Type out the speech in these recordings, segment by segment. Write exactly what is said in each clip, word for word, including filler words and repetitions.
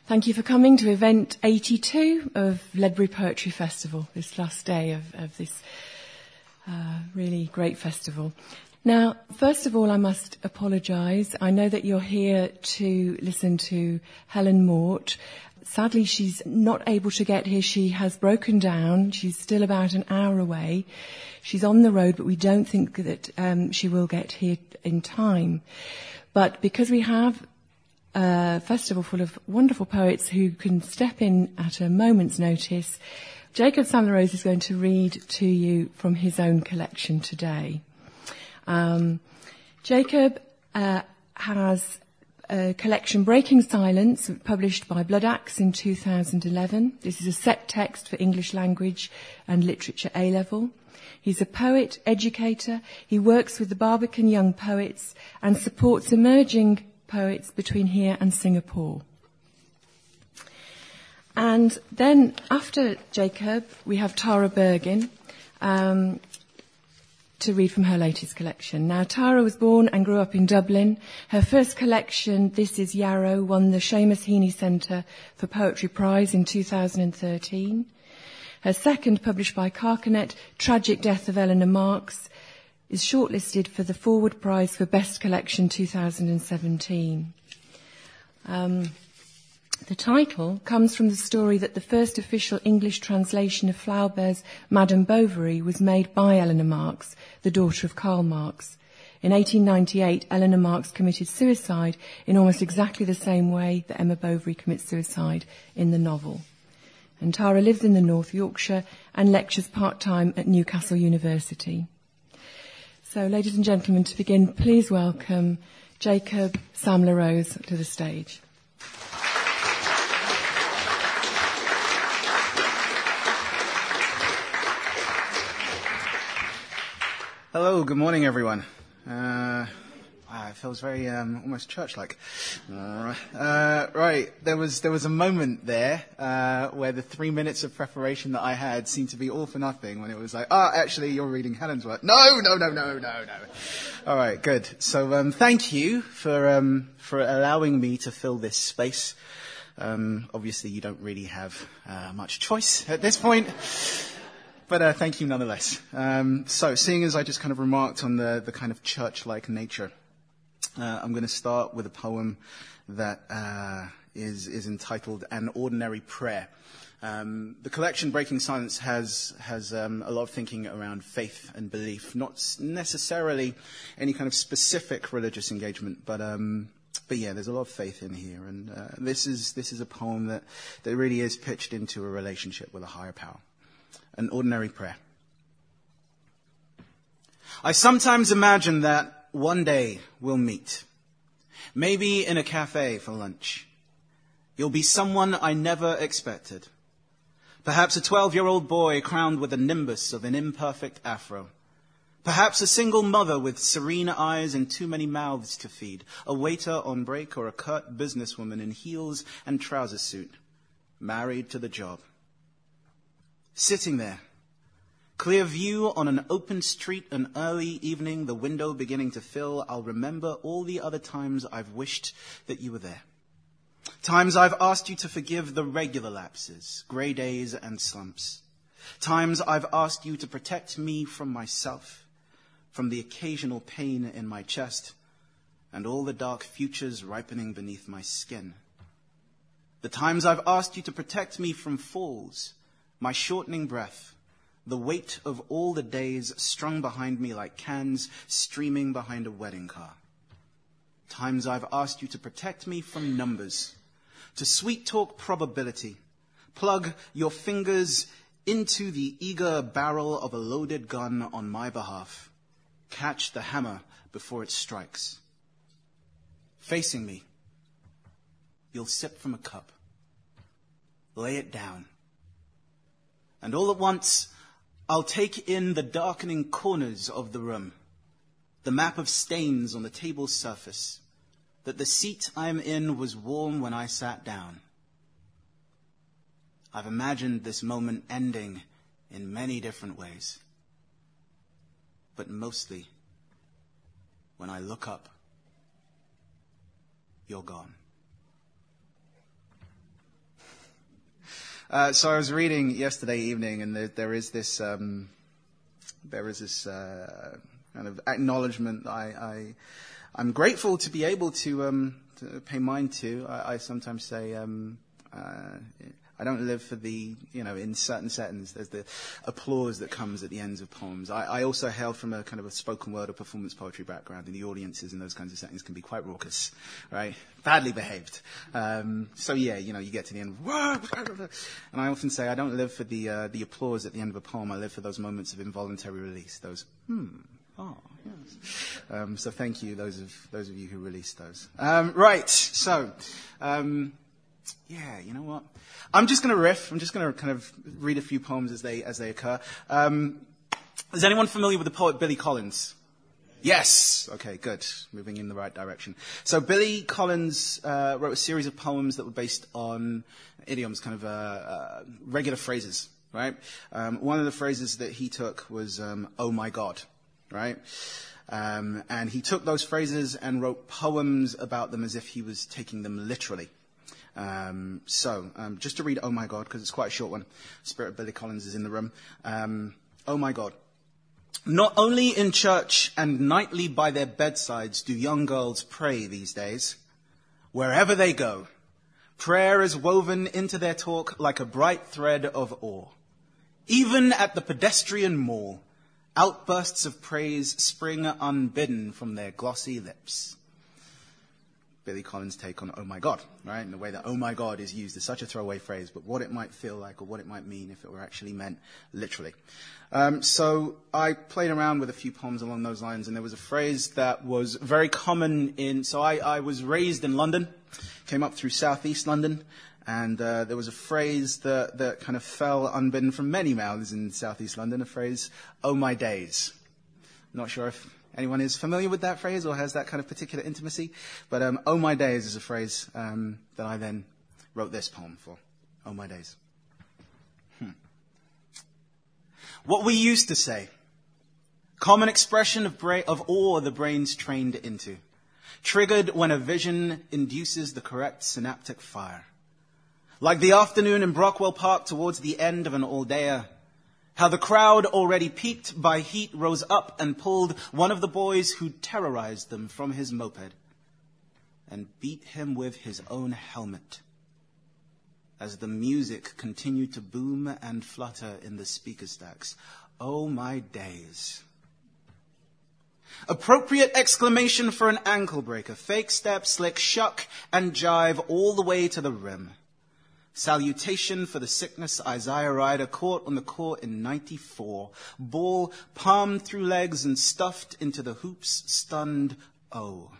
Thank you for coming to event eighty-two of Ledbury Poetry Festival, this last day of, of this uh, really great festival. Now, first of all, I must apologise. I know that you're here to listen to Helen Mort. Sadly, she's not able to get here. She has broken down. She's still about an hour away. She's on the road, but we don't think that um, she will get here in time. But because we have a festival full of wonderful poets who can step in at a moment's notice, Jacob Sam-La-Rose is going to read to you from his own collection today. Um, Jacob uh, has a collection, Breaking Silence, published by Blood Axe in two thousand eleven. This is a set text for English language and literature A-level. He's a poet, educator. He works with the Barbican Young Poets and supports emerging poets between here and Singapore. And then after Jacob, we have Tara Bergin um, to read from her latest collection. Now, Tara was born and grew up in Dublin. Her first collection, This Is Yarrow, won the Seamus Heaney Centre for Poetry Prize in two thousand thirteen. Her second, published by Carcanet, Tragic Death of Eleanor Marx, is shortlisted for the Forward Prize for Best Collection two thousand seventeen. Um, the title comes from the story that the first official English translation of Flaubert's Madame Bovary was made by Eleanor Marx, the daughter of Karl Marx. In eighteen ninety-eight, Eleanor Marx committed suicide in almost exactly the same way that Emma Bovary commits suicide in the novel. And Tara lives in the North Yorkshire and lectures part-time at Newcastle University. So, ladies and gentlemen, to begin, please welcome Jacob Sam-La-Rose to the stage. Hello, good morning, everyone. Uh, wow, it feels very um, almost church-like. Uh, uh, right, there was there was a moment there uh, where the three minutes of preparation that I had seemed to be all for nothing. When it was like, oh, actually, you're reading Helen's work. No, no, no, no, no, no. All right, good. So, um, thank you for um, for allowing me to fill this space. Um, obviously, you don't really have uh, much choice at this point. But uh, thank you nonetheless. Um, so, seeing as I just kind of remarked on the, the kind of church-like nature, uh, I'm going to start with a poem that uh, is, is entitled An Ordinary Prayer. Um, the collection Breaking Silence has has um, a lot of thinking around faith and belief, not necessarily any kind of specific religious engagement, but um, but yeah, there's a lot of faith in here, and uh, this is this is a poem that, that really is pitched into a relationship with a higher power. An Ordinary Prayer. I sometimes imagine that one day we'll meet. Maybe in a cafe for lunch. You'll be someone I never expected. Perhaps a twelve-year-old boy crowned with a nimbus of an imperfect afro. Perhaps a single mother with serene eyes and too many mouths to feed. A waiter on break or a curt businesswoman in heels and trouser suit. Married to the job. Sitting there, clear view on an open street, an early evening, the window beginning to fill, I'll remember all the other times I've wished that you were there. Times I've asked you to forgive the regular lapses, grey days and slumps. Times I've asked you to protect me from myself, from the occasional pain in my chest, and all the dark futures ripening beneath my skin. The times I've asked you to protect me from falls, my shortening breath, the weight of all the days strung behind me like cans streaming behind a wedding car. Times I've asked you to protect me from numbers, to sweet-talk probability, plug your fingers into the eager barrel of a loaded gun on my behalf, catch the hammer before it strikes. Facing me, you'll sip from a cup, lay it down, and all at once, I'll take in the darkening corners of the room, the map of stains on the table's surface, that the seat I'm in was warm when I sat down. I've imagined this moment ending in many different ways, but mostly, when I look up, you're gone. Uh, so I was reading yesterday evening, and there, there is this um, there is this uh, kind of acknowledgement. I, I I'm grateful to be able to, um, to pay mind to. I, I sometimes say. Um, uh, I don't live for the, you know, in certain settings, there's the applause that comes at the ends of poems. I, I also hail from a kind of a spoken word or performance poetry background, and the audiences in those kinds of settings can be quite raucous, right? Badly behaved. Um, so yeah, you know, you get to the end, and I often say I don't live for the, uh, the applause at the end of a poem. I live for those moments of involuntary release, those, hmm, oh, yes. Um, so thank you, those of, those of you who released those. Um, right, so, um, yeah, you know what? I'm just going to riff. I'm just going to kind of read a few poems as they as they occur. Um, is anyone familiar with the poet Billy Collins? Yes. Okay, good. Moving in the right direction. So Billy Collins uh, wrote a series of poems that were based on idioms, kind of uh, uh, regular phrases, right? Um, one of the phrases that he took was, um, "Oh my God," right? Um, and he took those phrases and wrote poems about them as if he was taking them literally. Um, so, um, just to read Oh My God, because it's quite a short one. Spirit of Billy Collins is in the room. Um, oh my God. Not only in church and nightly by their bedsides do young girls pray these days. Wherever they go, prayer is woven into their talk like a bright thread of awe. Even at the pedestrian mall, outbursts of praise spring unbidden from their glossy lips. Billy Collins' take on "Oh my God," right? And the way that "Oh my God" is used as such a throwaway phrase, but what it might feel like or what it might mean if it were actually meant literally. Um, so I played around with a few poems along those lines, and there was a phrase that was very common in. So I, I was raised in London, came up through southeast London, and uh, there was a phrase that that kind of fell unbidden from many mouths in southeast London. A phrase, "Oh my days." Not sure if anyone is familiar with that phrase or has that kind of particular intimacy? But um, "Oh my days" is a phrase um, that I then wrote this poem for. Oh my days. Hmm. What we used to say. Common expression of, bra- of awe the brain's trained into. Triggered when a vision induces the correct synaptic fire. Like the afternoon in Brockwell Park towards the end of an all-dayer. How the crowd, already piqued by heat, rose up and pulled one of the boys who terrorized them from his moped and beat him with his own helmet as the music continued to boom and flutter in the speaker stacks. Oh, my days. Appropriate exclamation for an ankle breaker. Fake step, slick shuck, and jive all the way to the rim. Salutation for the sickness Isaiah Ryder caught on the court in ninety-four. Ball palmed through legs and stuffed into the hoops, stunned oh.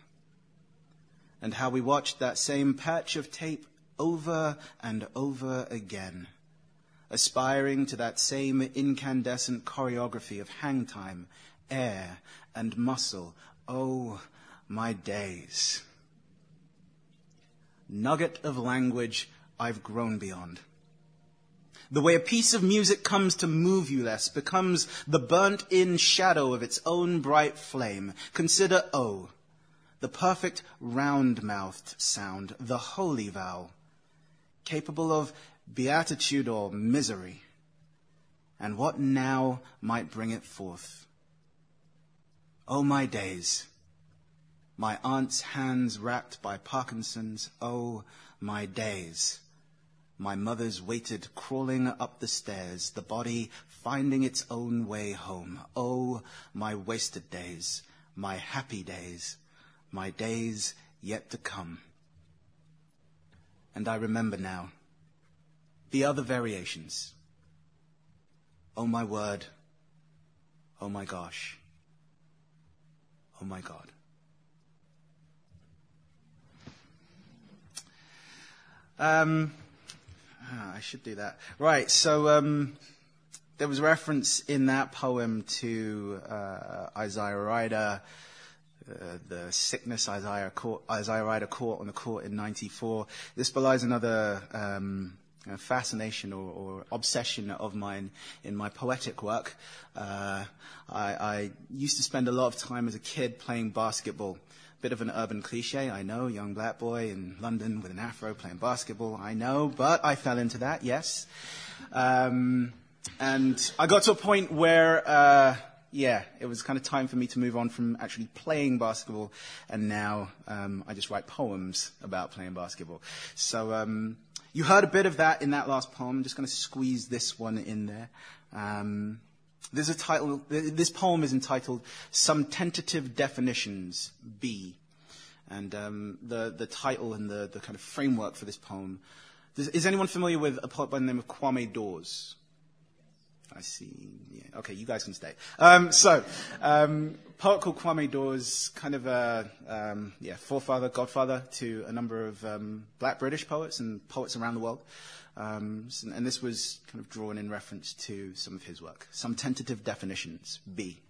And how we watched that same patch of tape over and over again, aspiring to that same incandescent choreography of hang time, air, and muscle. Oh, my days. Nugget of language I've grown beyond. The way a piece of music comes to move you less, becomes the burnt-in shadow of its own bright flame. Consider O, the perfect round-mouthed sound, the holy vowel, capable of beatitude or misery. And what now might bring it forth? Oh, my days, my aunt's hands wrapped by Parkinson's. Oh, my days. My mother's weighted, crawling up the stairs, the body finding its own way home. Oh, my wasted days, my happy days, my days yet to come. And I remember now the other variations. Oh, my word. Oh, my gosh. Oh, my God. Um... Ah, I should do that. Right, so um, there was reference in that poem to uh, Isaiah Ryder, uh, the sickness Isaiah, caught, Isaiah Ryder caught on the court in ninety-four. This belies another um, fascination or, or obsession of mine in my poetic work. Uh, I, I used to spend a lot of time as a kid playing basketball. Bit of an urban cliche, I know, young black boy in London with an afro playing basketball, I know, but I fell into that, yes. Um, and I got to a point where, uh, yeah, it was kind of time for me to move on from actually playing basketball, and now um, I just write poems about playing basketball. So um, you heard a bit of that in that last poem. I'm just going to squeeze this one in there. Um, There's a title. This poem is entitled "Some Tentative Definitions B," and um, the the title and the the kind of framework for this poem. Does, is anyone familiar with a poet by the name of Kwame Dawes? I see. Yeah. Okay, you guys can stay. Um, so, um, poet called Kwame Dawes, kind of a um, yeah forefather, godfather to a number of um, Black British poets and poets around the world. Um, and this was kind of drawn in reference to some of his work. Some Tentative Definitions, B.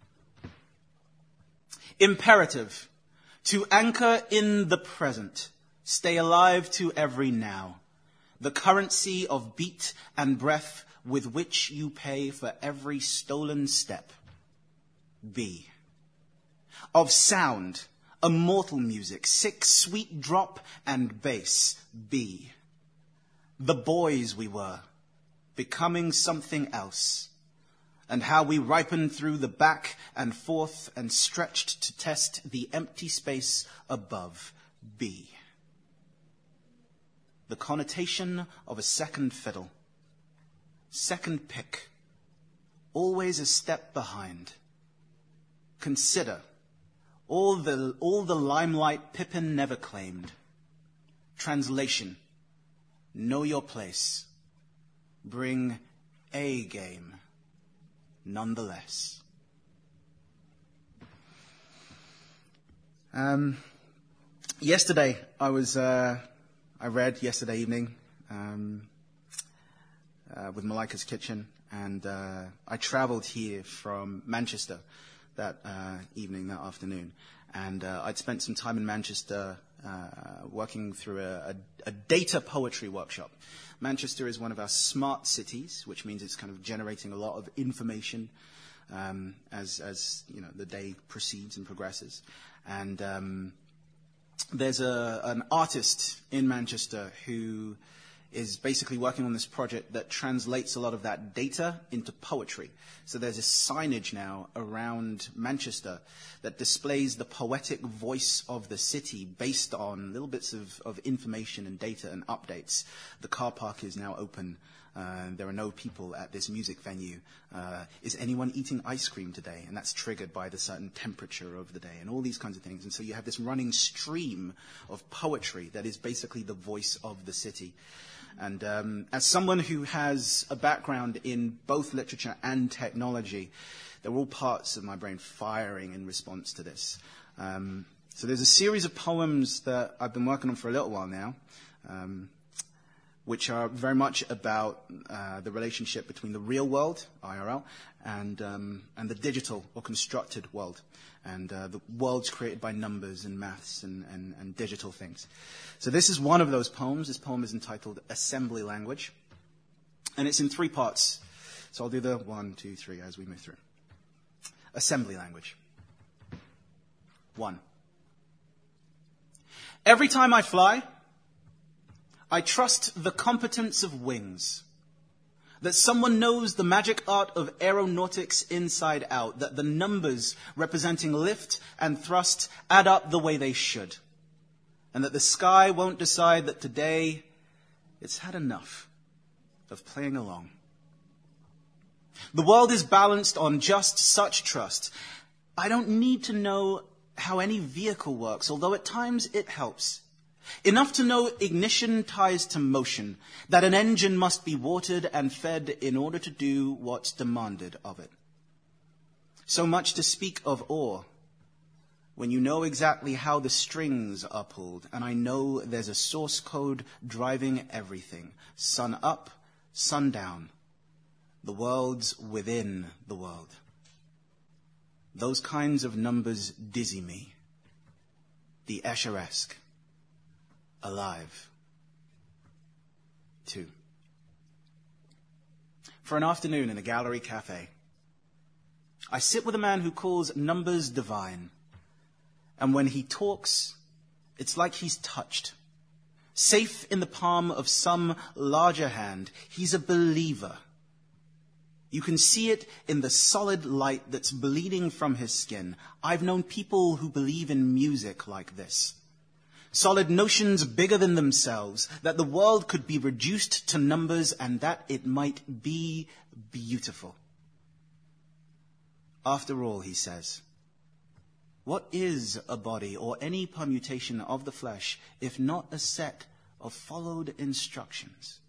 Imperative, to anchor in the present, stay alive to every now, the currency of beat and breath with which you pay for every stolen step. B. Of sound, immortal music, sick, sweet drop and bass. B. The boys we were, becoming something else, and how we ripened through the back and forth and stretched to test the empty space above. B. The connotation of a second fiddle, second pick, always a step behind. Consider all the, all the limelight Pippin never claimed. Translation. Know your place. Bring A game, nonetheless. Um, yesterday, I was, uh, I read yesterday evening um, uh, with Malika's Kitchen, and uh, I traveled here from Manchester that uh, evening, that afternoon, and uh, I'd spent some time in Manchester Uh, working through a, a, a data poetry workshop. Manchester is one of our smart cities, which means it's kind of generating a lot of information um, as, as you know the day proceeds and progresses. And um, there's a, an artist in Manchester who is basically working on this project that translates a lot of that data into poetry. So there's a signage now around Manchester that displays the poetic voice of the city based on little bits of, of information and data and updates. The car park is now open. Uh, there are no people at this music venue. Uh, is anyone eating ice cream today? And that's triggered by the certain temperature of the day and all these kinds of things. And so you have this running stream of poetry that is basically the voice of the city. And um, as someone who has a background in both literature and technology, there were all parts of my brain firing in response to this. Um, so there's a series of poems that I've been working on for a little while now, um, which are very much about uh, the relationship between the real world, I R L, and, um, and the digital or constructed world, and uh, the worlds created by numbers and maths and, and, and digital things. So this is one of those poems. This poem is entitled Assembly Language, and it's in three parts. So I'll do the one, two, three as we move through. Assembly Language. One. Every time I fly, I trust the competence of wings, that someone knows the magic art of aeronautics inside out, that the numbers representing lift and thrust add up the way they should, and that the sky won't decide that today it's had enough of playing along. The world is balanced on just such trust. I don't need to know how any vehicle works, although at times it helps. Enough to know ignition ties to motion, that an engine must be watered and fed in order to do what's demanded of it. So much to speak of awe, when you know exactly how the strings are pulled, and I know there's a source code driving everything. Sun up, sun down. The world's within the world. Those kinds of numbers dizzy me. The Escher-esque. Alive. Two. For an afternoon in a gallery cafe, I sit with a man who calls numbers divine, And when he talks, it's like he's touched. Safe in the palm of some larger hand, he's a believer. You can see it in the solid light that's bleeding from his skin. I've known people who believe in music like this. Solid notions bigger than themselves, that the world could be reduced to numbers and that it might be beautiful. After all, he says, what is a body or any permutation of the flesh if not a set of followed instructions?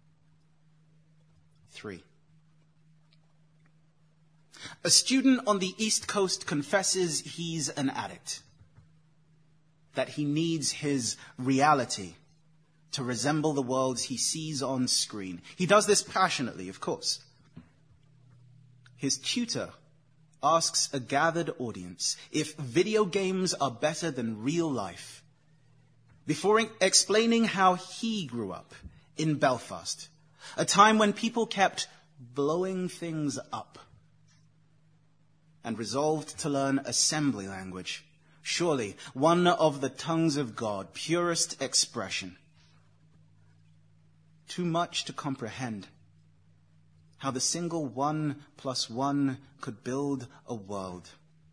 Three. A student on the East Coast confesses he's an addict, that he needs his reality to resemble the worlds he sees on screen. He does this passionately, of course. His tutor asks a gathered audience if video games are better than real life, before explaining how he grew up in Belfast, a time when people kept blowing things up, and resolved to learn assembly language, surely one of the tongues of God, purest expression. Too much to comprehend how the single one plus one could build a world.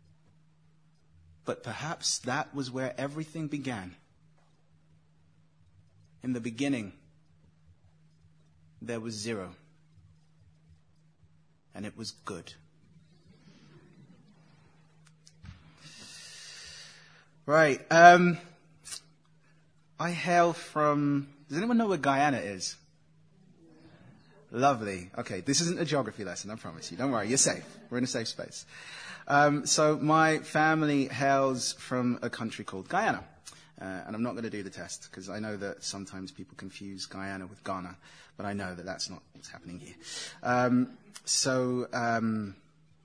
But perhaps that was where everything began. In the beginning, there was zero, and it was good. Right. Um, I hail from... Does anyone know where Guyana is? Lovely. Okay, this isn't a geography lesson, I promise you. Don't worry, you're safe. We're in a safe space. Um, so my family hails from a country called Guyana. Uh, and I'm not going to do the test, because I know that sometimes people confuse Guyana with Ghana. But I know that that's not what's happening here. Um, so... Um,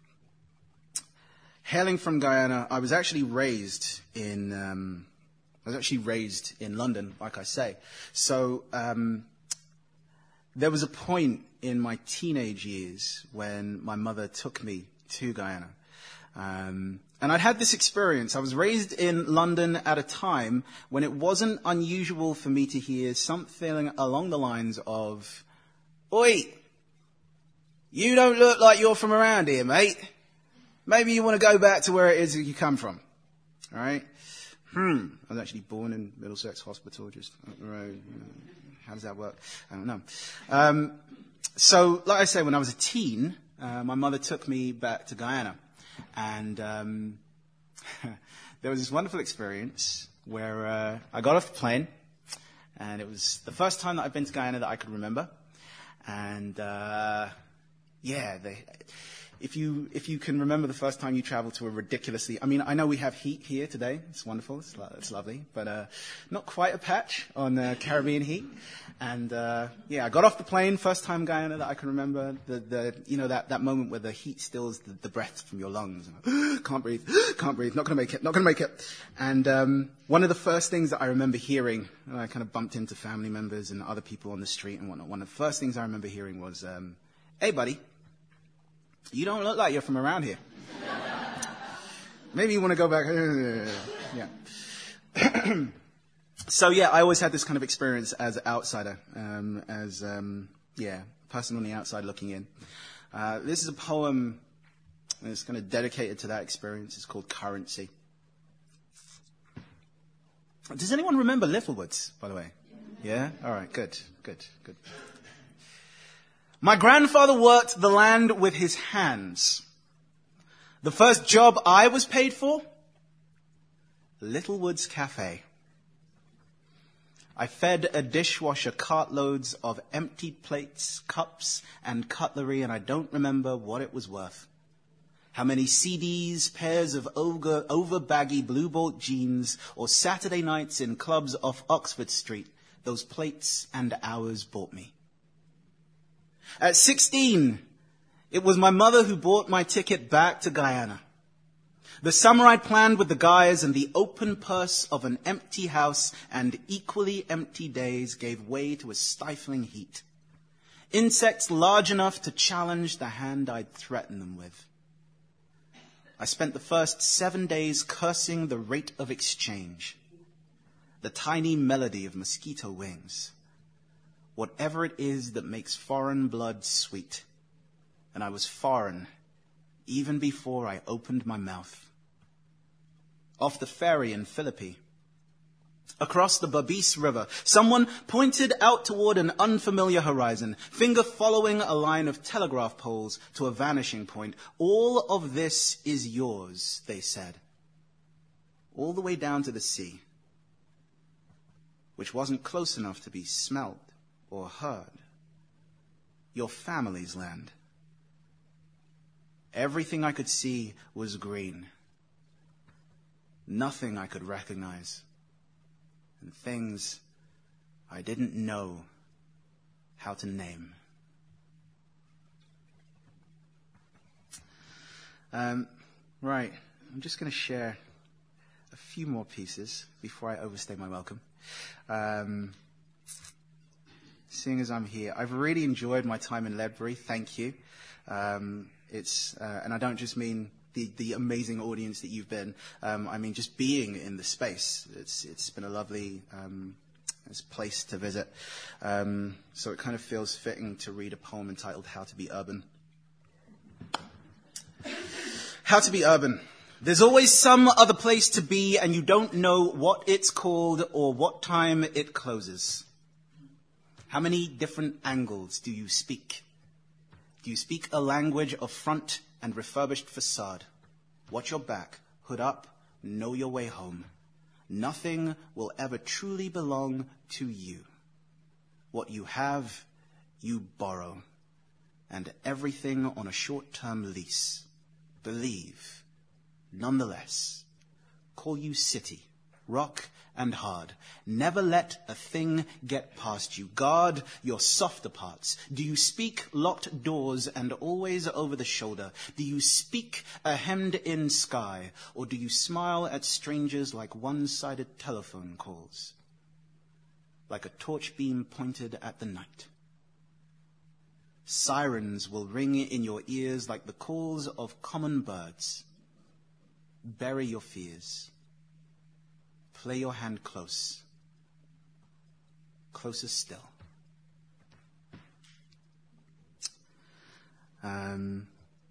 Hailing from Guyana, I was actually raised in um, I was actually raised in London, like I say. So um, there was a point in my teenage years when my mother took me to Guyana, um, and I'd had this experience. I was raised in London at a time when it wasn't unusual for me to hear something along the lines of, "Oi, you don't look like you're from around here, mate. Maybe you want to go back to where it is that you come from." All right? Hmm. I was actually born in Middlesex Hospital, just up the road. How does that work? I don't know. Um, so, like I say, when I was a teen, uh, my mother took me back to Guyana. And um, there was this wonderful experience where uh, I got off the plane. And it was the first time that I've been to Guyana that I could remember. And, uh, yeah, they... If you if you can remember the first time you traveled to a ridiculously... I mean, I know we have heat here today. It's wonderful. It's, lo- it's lovely. But uh, not quite a patch on uh, Caribbean heat. And, uh, yeah, I got off the plane, first time Guyana that I can remember. The, the you know, that, that moment where the heat stills the, the breath from your lungs. And, can't breathe, can't breathe, not going to make it, not going to make it. And um, one of the first things that I remember hearing, and I kind of bumped into family members and other people on the street and whatnot. One of the first things I remember hearing was, um, "Hey, buddy, you don't look like you're from around here. Maybe you want to go back." Yeah. So, yeah, I always had this kind of experience as an outsider, um, as, um, yeah, person on the outside looking in. Uh, this is a poem that's kind of dedicated to that experience. It's called Currency. Does anyone remember Littlewoods, by the way? Yeah? All right, good, good, good. My grandfather worked the land with his hands. The first job I was paid for? Littlewood's Cafe. I fed a dishwasher cartloads of empty plates, cups, and cutlery, and I don't remember what it was worth. How many C Ds, pairs of over, over baggy blue bolt jeans, or Saturday nights in clubs off Oxford Street, those plates and hours bought me. At sixteen, it was my mother who bought my ticket back to Guyana. The summer I'd planned with the guys, and the open purse of an empty house and equally empty days gave way to a stifling heat. Insects large enough to challenge the hand I'd threatened them with. I spent the first seven days cursing the rate of exchange, the tiny melody of mosquito wings, whatever it is that makes foreign blood sweet. And I was foreign even before I opened my mouth. Off the ferry in Philippi, across the Babis River, someone pointed out toward an unfamiliar horizon, finger following a line of telegraph poles to a vanishing point. All of this is yours, they said, all the way down to the sea, which wasn't close enough to be smelt or heard. Your family's land. Everything I could see was green. Nothing I could recognize. And things I didn't know how to name. Um, right, I'm just going to share a few more pieces before I overstay my welcome. Um, seeing as I'm here, I've really enjoyed my time in Ledbury. Thank you. Um, it's uh, and I don't just mean the, the amazing audience that you've been. Um, I mean just being in the space. It's it's been a lovely um, place to visit. Um, so it kind of feels fitting to read a poem entitled "How to Be Urban." How to be urban. There's always some other place to be, and you don't know what it's called or what time it closes. How many different angles do you speak? Do you speak a language of front and refurbished facade? Watch your back, hood up, know your way home. Nothing will ever truly belong to you. What you have, you borrow, and everything on a short-term lease. Believe, nonetheless. Call you city, rock and hard. Never let a thing get past you. Guard your softer parts. Do you speak locked doors and always over the shoulder? Do you speak a hemmed-in sky? Or do you smile at strangers like one-sided telephone calls? Like a torch beam pointed at the night. Sirens will ring in your ears like the calls of common birds. Bury your fears. Play your hand close. Closer still. Um,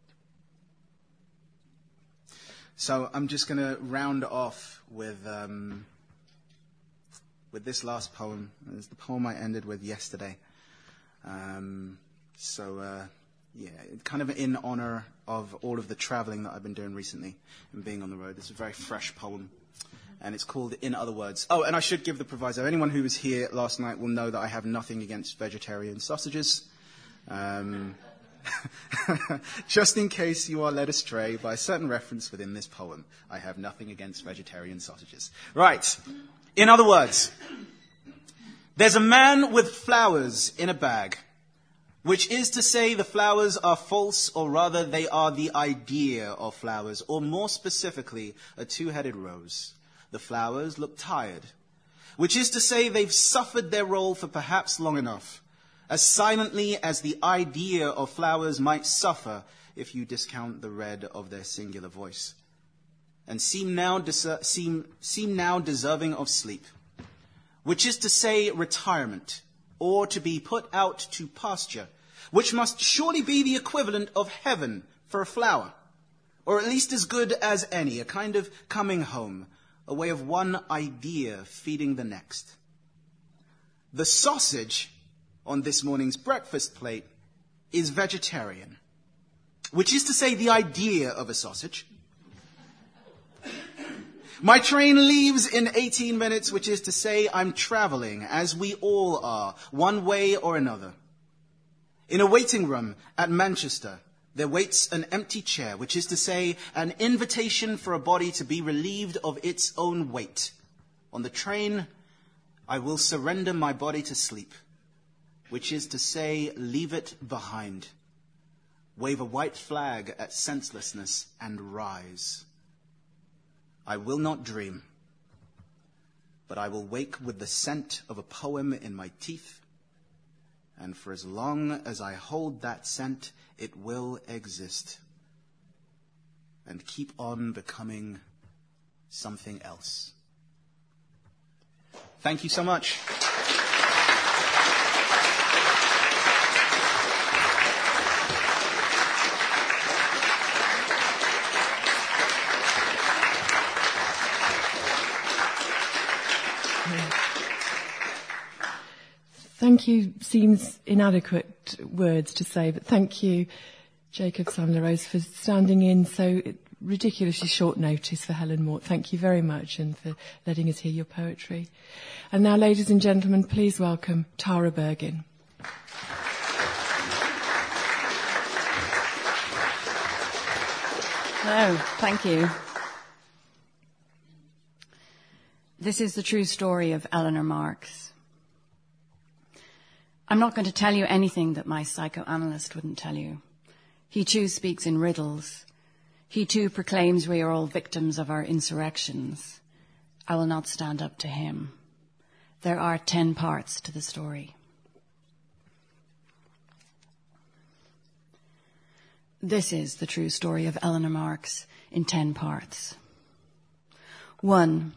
so I'm just going to round off with um, with this last poem. It's the poem I ended with yesterday. Um, so uh, yeah, kind of in honor of all of the traveling that I've been doing recently and being on the road. It's a very fresh poem. And it's called In Other Words. Oh, and I should give the proviso. Anyone who was here last night will know that I have nothing against vegetarian sausages. Um, just in case you are led astray by a certain reference within this poem, I have nothing against vegetarian sausages. Right. In other words, there's a man with flowers in a bag, which is to say the flowers are false, or rather they are the idea of flowers, or more specifically, a two-headed rose. The flowers look tired, which is to say they've suffered their role for perhaps long enough, as silently as the idea of flowers might suffer if you discount the red of their singular voice, and seem now, deser- seem, seem now deserving of sleep, which is to say retirement, or to be put out to pasture, which must surely be the equivalent of heaven for a flower, or at least as good as any, a kind of coming home, a way of one idea feeding the next. The sausage on this morning's breakfast plate is vegetarian, which is to say the idea of a sausage. My train leaves in eighteen minutes, which is to say I'm traveling, as we all are, one way or another. In a waiting room at Manchester, there waits an empty chair, which is to say an invitation for a body to be relieved of its own weight. On the train, I will surrender my body to sleep, which is to say leave it behind, wave a white flag at senselessness and rise. I will not dream, but I will wake with the scent of a poem in my teeth, and for as long as I hold that scent, it will exist. and keep on becoming something else. Thank you so much. Thank you seems inadequate words to say, but thank you, Jacob Samler-Rose, for standing in so ridiculously short notice for Helen Mort. Thank you very much, and for letting us hear your poetry. And now, ladies and gentlemen, please welcome Tara Bergin. Hello, thank you. This is the true story of Eleanor Marx. I'm not going to tell you anything that my psychoanalyst wouldn't tell you. He too speaks in riddles. He too proclaims we are all victims of our insurrections. I will not stand up to him. There are ten parts to the story. This is the true story of Eleanor Marx in ten parts. One,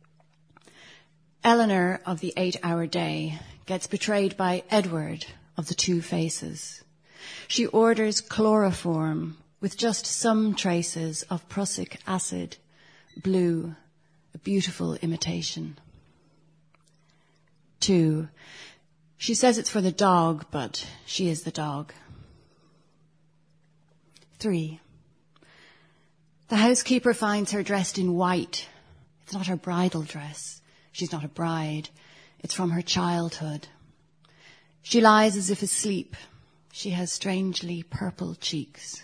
Eleanor of the eight-hour day gets betrayed by Edward of the two faces. She orders chloroform with just some traces of prussic acid, blue, a beautiful imitation. Two, she says it's for the dog, but she is the dog. Three, the housekeeper finds her dressed in white. It's not her bridal dress. She's not a bride. It's from her childhood. She lies as if asleep. She has strangely purple cheeks.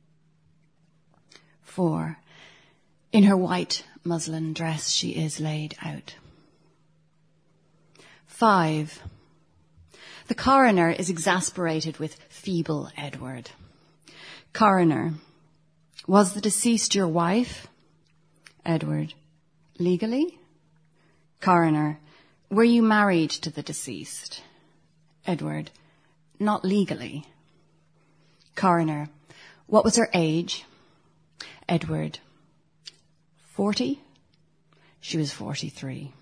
Four, in her white muslin dress she is laid out. Five, the coroner is exasperated with feeble Edward. Coroner, was the deceased your wife? Edward, legally? Coroner, were you married to the deceased? Edward, not legally. Coroner, what was her age? Edward, forty? She was forty-three.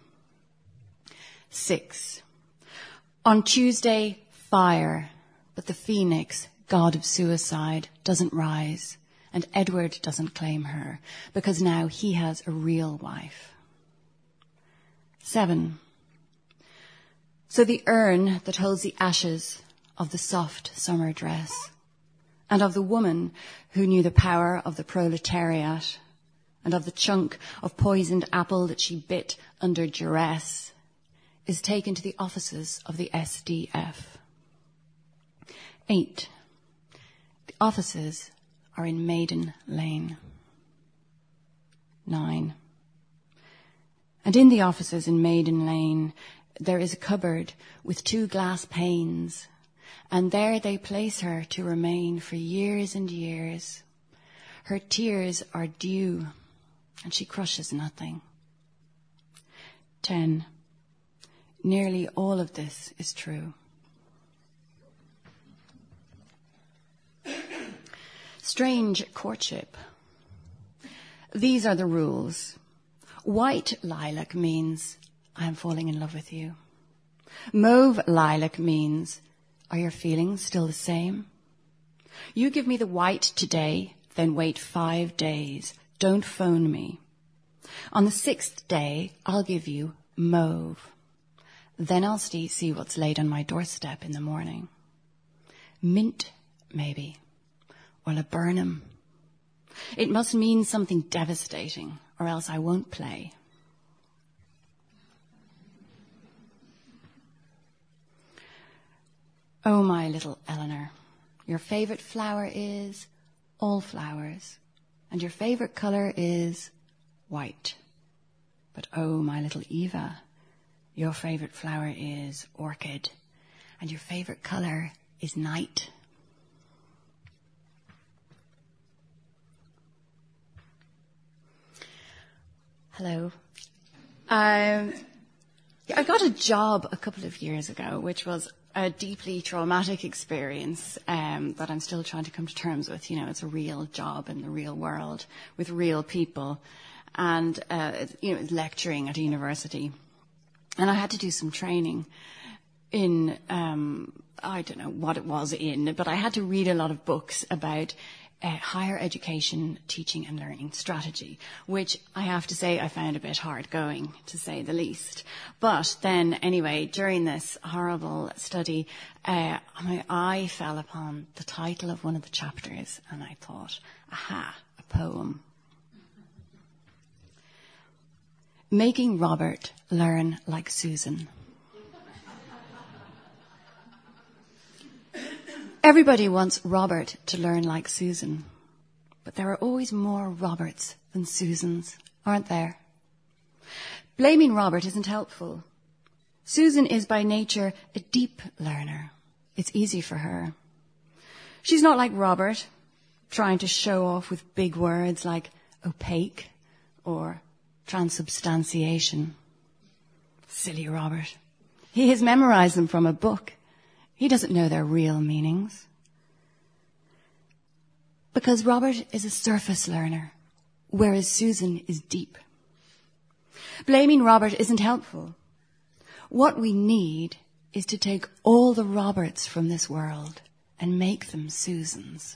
Six, on Tuesday, fire, but the phoenix, god of suicide, doesn't rise, and Edward doesn't claim her, because now he has a real wife. Seven, so the urn that holds the ashes of the soft summer dress, and of the woman who knew the power of the proletariat, and of the chunk of poisoned apple that she bit under duress, is taken to the offices of the S D F. Eight, the offices are in Maiden Lane. Nine, and in the offices in Maiden Lane, there is a cupboard with two glass panes, and there they place her to remain for years and years. Her tears are dew, and she crushes nothing. Ten, nearly all of this is true. Strange courtship. These are the rules. White lilac means, I am falling in love with you. Mauve lilac means, are your feelings still the same? You give me the white today, then wait five days. Don't phone me. On the sixth day, I'll give you mauve. Then I'll see what's laid on my doorstep in the morning. Mint, maybe, or laburnum. It must mean something devastating, or else I won't play. Oh, my little Eleanor, your favorite flower is all flowers, and your favorite color is white. But oh, my little Eva, your favorite flower is orchid, and your favorite color is night. Hello. Um, yeah, I got a job a couple of years ago, which was a deeply traumatic experience um, that I'm still trying to come to terms with. You know, it's a real job in the real world with real people. And, uh, you know, it's lecturing at a university. And I had to do some training in, um, I don't know what it was in, but I had to read a lot of books about uh, higher education, teaching and learning strategy, which I have to say I found a bit hard going, to say the least. But then, anyway, during this horrible study, uh, my eye fell upon the title of one of the chapters, and I thought, aha, a poem. Making Robert Learn Like Susan. Everybody wants Robert to learn like Susan, but there are always more Roberts than Susans, aren't there? Blaming Robert isn't helpful. Susan is by nature a deep learner. It's easy for her. She's not like Robert, trying to show off with big words like opaque or transubstantiation. Silly Robert. He has memorized them from a book. He doesn't know their real meanings. Because Robert is a surface learner, whereas Susan is deep. Blaming Robert isn't helpful. What we need is to take all the Roberts from this world and make them Susans.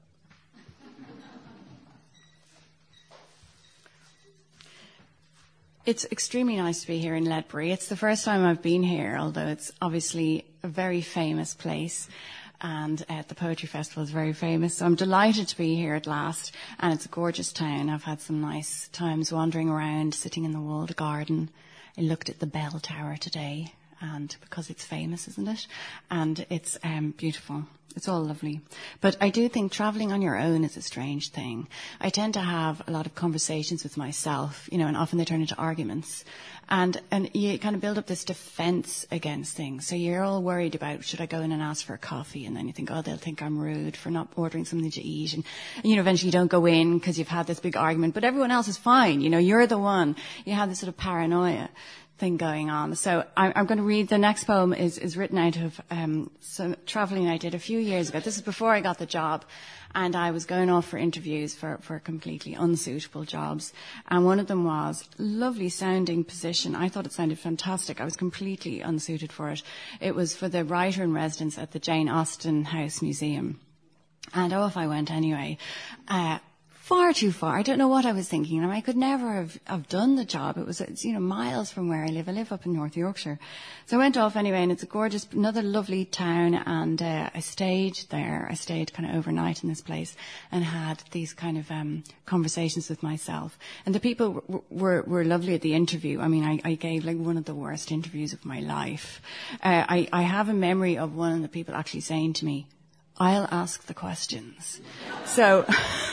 It's extremely nice to be here in Ledbury. It's the first time I've been here, although it's obviously a very famous place, and uh, the Poetry Festival is very famous. So I'm delighted to be here at last, and it's a gorgeous town. I've had some nice times wandering around, sitting in the walled garden. I looked at the bell tower today, and because it's famous, isn't it? And it's um, beautiful. It's all lovely. But I do think traveling on your own is a strange thing. I tend to have a lot of conversations with myself, you know, and often they turn into arguments. And and you kind of build up this defense against things. So you're all worried about, should I go in and ask for a coffee? And then you think, oh, they'll think I'm rude for not ordering something to eat. And, and you know, eventually you don't go in because you've had this big argument. But everyone else is fine. You know, you're the one. You have this sort of paranoia thing going on. So I'm, I'm going to read, the next poem is, is written out of um, some traveling I did a few years ago. This is before I got the job, and I was going off for interviews for, for completely unsuitable jobs. And one of them was lovely sounding position. I thought it sounded fantastic. I was completely unsuited for it. It was for the writer in residence at the Jane Austen House Museum. And off I went anyway. Uh, Far too far. I don't know what I was thinking. I mean, I could never have, have done the job. It was, it's, you know, miles from where I live. I live up in North Yorkshire. So I went off anyway, and it's a gorgeous, another lovely town, and uh, I stayed there. I stayed kind of overnight in this place and had these kind of um, conversations with myself. And the people w- were, were lovely at the interview. I mean, I, I gave like one of the worst interviews of my life. Uh, I, I have a memory of one of the people actually saying to me, I'll ask the questions. So...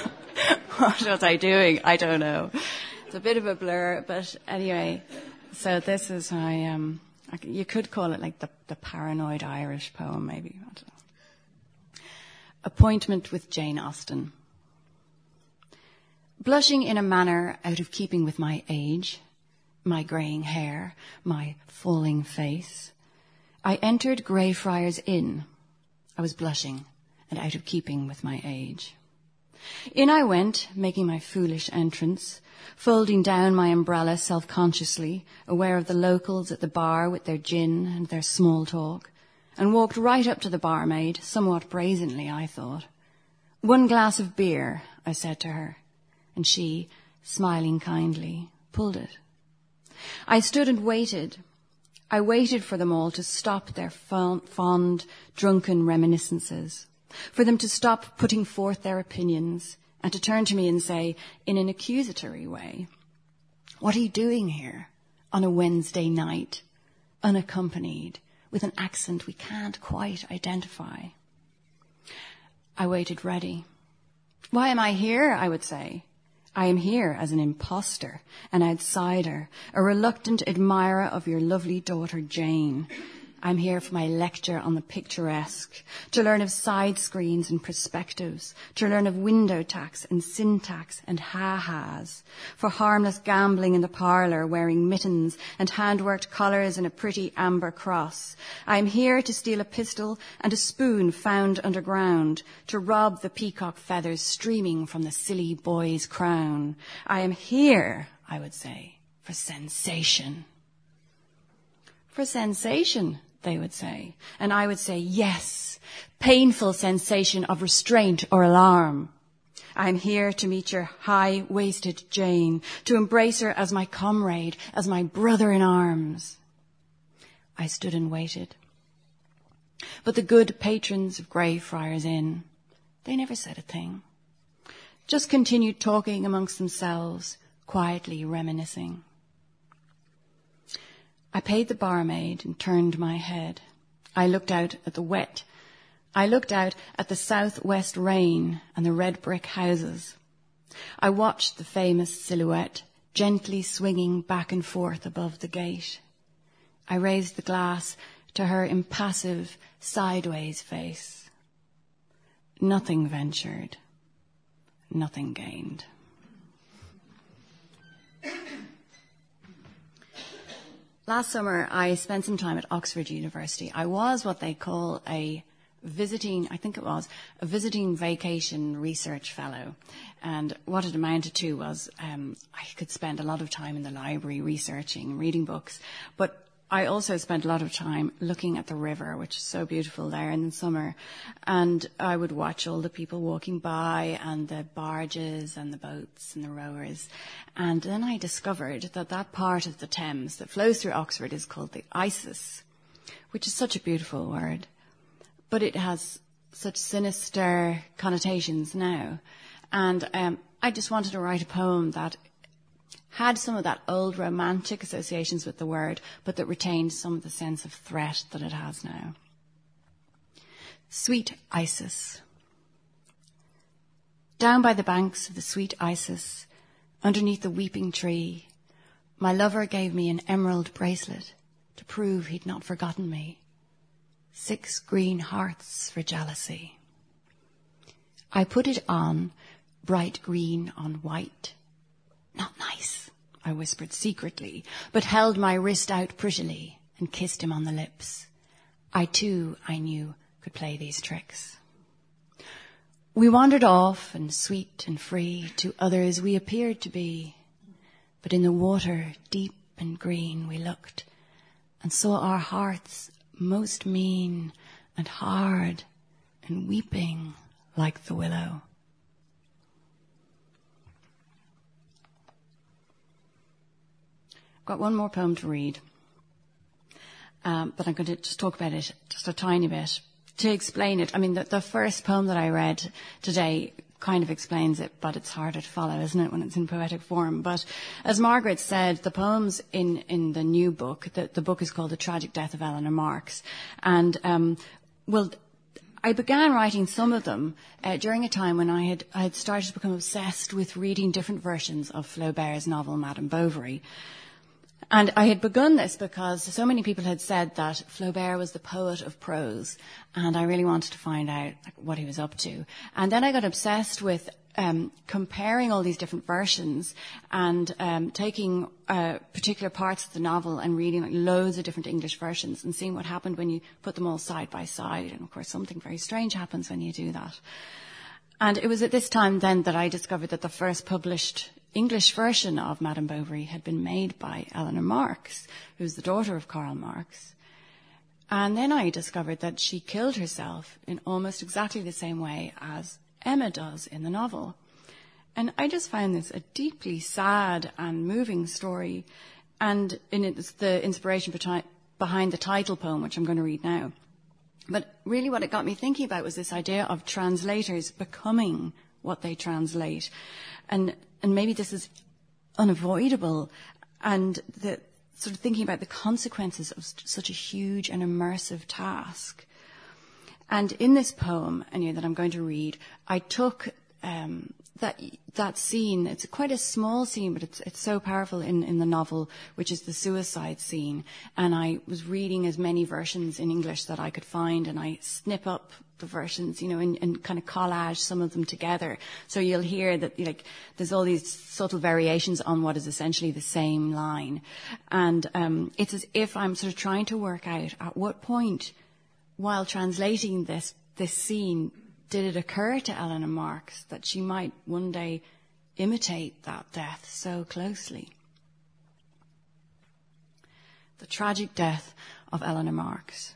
What was I doing? I don't know. It's a bit of a blur, but anyway. So this is my, um, you could call it like the, the paranoid Irish poem, maybe. I don't know. Appointment with Jane Austen. Blushing in a manner out of keeping with my age, my greying hair, my falling face, I entered Greyfriars Inn. I was blushing and out of keeping with my age. In I went, making my foolish entrance, folding down my umbrella self-consciously, aware of the locals at the bar with their gin and their small talk, and walked right up to the barmaid, somewhat brazenly, I thought. One glass of beer, I said to her, and she, smiling kindly, pulled it. I stood and waited. I waited for them all to stop their fond, fond drunken reminiscences, for them to stop putting forth their opinions and to turn to me and say, in an accusatory way, what are you doing here on a Wednesday night, unaccompanied, with an accent we can't quite identify? I waited ready. Why am I here, I would say. I am here as an imposter, an outsider, a reluctant admirer of your lovely daughter Jane. I'm here for my lecture on the picturesque, to learn of side screens and perspectives, to learn of window tax and syntax and ha-has, for harmless gambling in the parlour, wearing mittens and hand-worked collars and a pretty amber cross. I am here to steal a pistol and a spoon found underground, to rob the peacock feathers streaming from the silly boy's crown. I am here, I would say, for sensation. For sensation, they would say. And I would say, yes, painful sensation of restraint or alarm. I'm here to meet your high-waisted Jane, to embrace her as my comrade, as my brother in arms. I stood and waited. But the good patrons of Greyfriars Inn, they never said a thing. Just continued talking amongst themselves, quietly reminiscing. I paid the barmaid and turned my head. I looked out at the wet. I looked out at the southwest rain and the red brick houses. I watched the famous silhouette gently swinging back and forth above the gate. I raised the glass to her impassive, sideways face. Nothing ventured, nothing gained. Last summer, I spent some time at Oxford University. I was what they call a visiting, I think it was, a visiting vacation research fellow. And what it amounted to was um, I could spend a lot of time in the library researching, reading books. But I also spent a lot of time looking at the river, which is so beautiful there in the summer. And I would watch all the people walking by and the barges and the boats and the rowers. And then I discovered that that part of the Thames that flows through Oxford is called the Isis, which is such a beautiful word. But it has such sinister connotations now. And um, I just wanted to write a poem that had some of that old romantic associations with the word, but that retained some of the sense of threat that it has now. Sweet Isis. Down by the banks of the sweet Isis, underneath the weeping tree, my lover gave me an emerald bracelet to prove he'd not forgotten me. Six green hearts for jealousy. I put it on, bright green on white. Not nice, I whispered secretly, but held my wrist out prettily and kissed him on the lips. I too, I knew, could play these tricks. We wandered off, and sweet and free, to others we appeared to be. But in the water, deep and green, we looked, and saw our hearts most mean and hard and weeping like the willow. I've got one more poem to read, um, but I'm going to just talk about it just a tiny bit. To explain it, I mean, the, the first poem that I read today kind of explains it, but it's harder to follow, isn't it, when it's in poetic form? But as Margaret said, the poems in, in the new book, the, the book is called The Tragic Death of Eleanor Marx. And, um, well, I began writing some of them uh, during a time when I had, I had started to become obsessed with reading different versions of Flaubert's novel, Madame Bovary. And I had begun this because so many people had said that Flaubert was the poet of prose, and I really wanted to find out what he was up to. And then I got obsessed with um, comparing all these different versions and um, taking uh, particular parts of the novel and reading like loads of different English versions and seeing what happened when you put them all side by side. And of course, something very strange happens when you do that. And it was at this time then that I discovered that the first published English version of Madame Bovary had been made by Eleanor Marx, who's the daughter of Karl Marx. And then I discovered that she killed herself in almost exactly the same way as Emma does in the novel. And I just found this a deeply sad and moving story, and in it's the inspiration behind the title poem, which I'm going to read now. But really what it got me thinking about was this idea of translators becoming what they translate. And and maybe this is unavoidable, and the sort of thinking about the consequences of such a huge and immersive task. And in this poem, anyway, that I'm going to read, I took um, that that scene, it's quite a small scene, but it's it's so powerful in, in the novel, which is the suicide scene. And I was reading as many versions in English that I could find, and I snip up the versions, you know, and, and kind of collage some of them together. So you'll hear that, like, there's all these subtle variations on what is essentially the same line. And um, it's as if I'm sort of trying to work out at what point, while translating this this scene, did it occur to Eleanor Marks that she might one day imitate that death so closely? The tragic death of Eleanor Marks.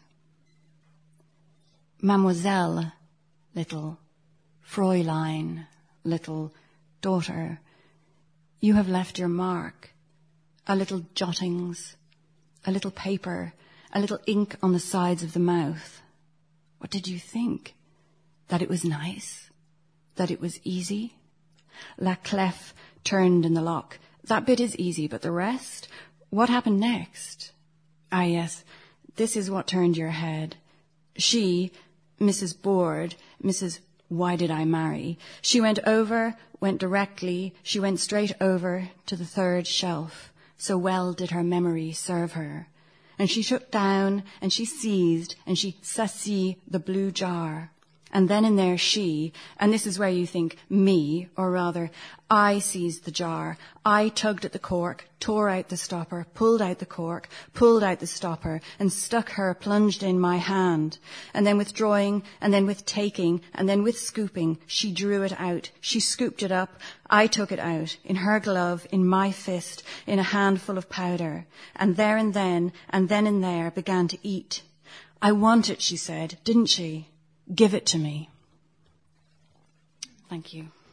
Mademoiselle, little Fräulein, little daughter, you have left your mark, a little jottings, a little paper, a little ink on the sides of the mouth. What did you think? That it was nice? That it was easy? La clef turned in the lock. That bit is easy, but the rest? What happened next? Ah, yes, this is what turned your head. She, Missus Board, Missus Why Did I Marry? She went over, went directly, she went straight over to the third shelf. So well did her memory serve her. And she took down, and she seized, and she sassit the blue jar. And then in there she, and this is where you think me, or rather, I seized the jar. I tugged at the cork, tore out the stopper, pulled out the cork, pulled out the stopper, and stuck her plunged in my hand. And then withdrawing, and then with taking, and then with scooping, she drew it out. She scooped it up. I took it out, in her glove, in my fist, in a handful of powder. And there and then, and then and there, began to eat. I want it, she said, didn't she? Give it to me. Thank you.